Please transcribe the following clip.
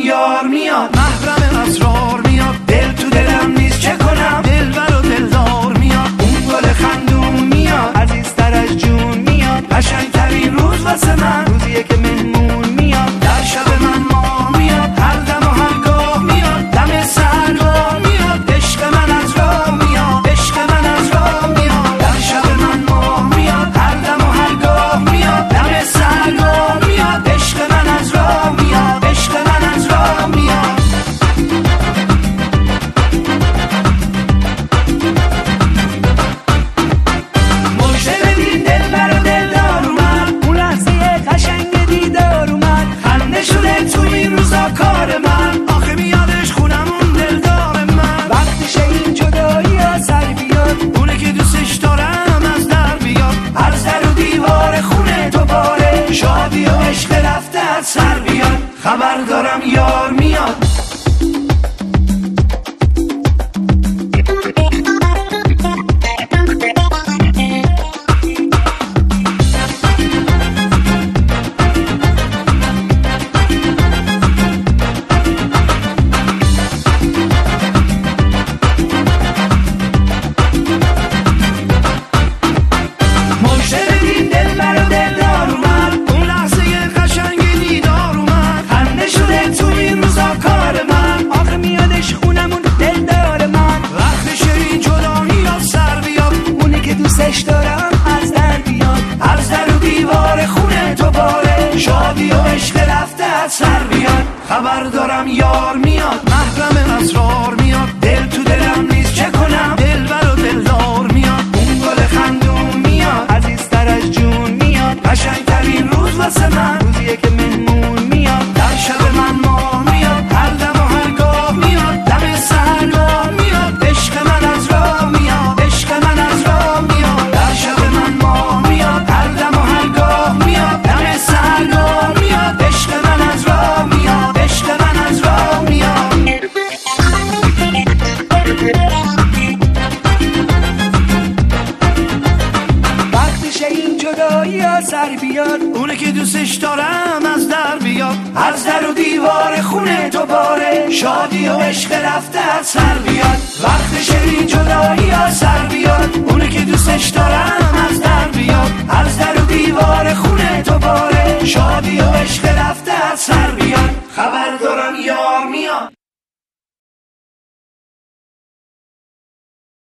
یار میاد، محرم اسرار میاد، دل تو دلم نیست چه کنم، دلبر و دلدار میاد، اون گل خندون میاد، عزیزتر از جون میاد، قشنگترین روز واسه من روزیه که مهمون میاد، در شب من ماه میاد، هر دم و هر گاه میاد، دم سحرگاه میاد، عشق من از راه میاد، عشق من از راه میاد، در شب من ماه میاد، هر دم و هر گاه میاد، دم سحرگاه میاد، عشق من از راه میاد، عشق من از راه میاد. مژده بدین دلبر و دلدار اومد، اون لحظه قشنگ دیدار اومد، خنده شده تو این روزا کار من، آخه میادش خونمون دلدار من، وقتشه این جدایی ها سر بیاد، اونه که دوستش دارم از در بیاد، هر در و دیوار خونه تو باره، شادی و عشق رفته از سر بیاد، خبر دارم یار میاد. شادی و عشق رفته از سر بیاد، خبر دارم یار میاد، محرم اسرار میاد، دل تو دلم نیست چه کنم، دلبر و دلدار میاد، اون گل خندون میاد، عزیزتر از جون میاد، قشنگترین روز واسه من روزیه که مهمون میاد، در شب من ماه میاد، هر دم و هر گاه میاد، دم سحرگاه میاد، عشق من از راه میاد، عشق من از راه میاد، در شب من ماه میاد، هر دم و هر گاه میاد، دم سحرگاه میاد، عشق من از راه میاد، عشق من از راه میاد. وقتشه این جدایی ها سر بیاد، اونه که دوستش دارم از در بیاد، از در و دیوار خونه تو باره، شادی و عشق رفته از سر بیاد، وقتشه